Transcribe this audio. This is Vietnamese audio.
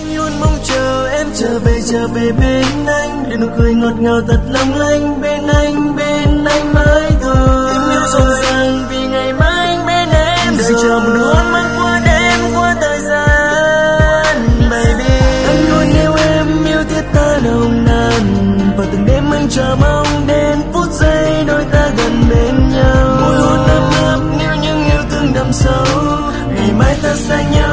anh luôn mong chờ em trở về bên anh, để nụ cười ngọt ngào thật long lanh bên anh mãi thôi. Tim yêu rộn ràng vì ngày mai anh bên em, đợi chờ một nụ hôn mang qua đêm qua thời gian. Baby, anh luôn yêu em, yêu thiết tha nồng nàn, và từng đêm anh chờ mong đến phút giây đôi ta gần bên nhau. Môi hôn ấm áp níu những yêu thương đậm sâu, ngày mai ta sẽ nhớ